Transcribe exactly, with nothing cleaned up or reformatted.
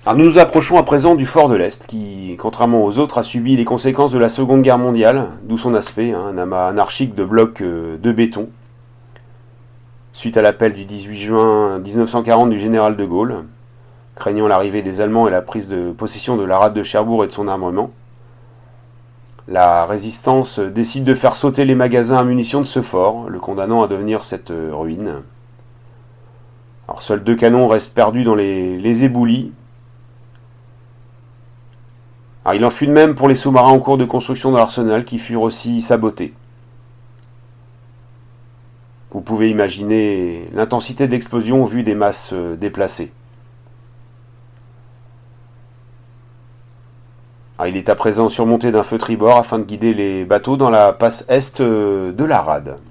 Alors nous nous approchons à présent du fort de l'Est, qui, contrairement aux autres, a subi les conséquences de la Seconde Guerre mondiale, d'où son aspect, hein, un amas anarchique de blocs euh, de béton, suite à l'appel du dix-huit juin mille neuf cent quarante du général de Gaulle, craignant l'arrivée des Allemands et la prise de possession de la rade de Cherbourg et de son armement. La résistance décide de faire sauter les magasins à munitions de ce fort, le condamnant à devenir cette ruine. Alors seuls deux canons restent perdus dans les, les éboulis. Alors, il en fut de même pour les sous-marins en cours de construction de l'arsenal qui furent aussi sabotés. Vous pouvez imaginer l'intensité de l'explosion au vu des masses déplacées. Alors, il est à présent surmonté d'un feu tribord afin de guider les bateaux dans la passe est de la rade.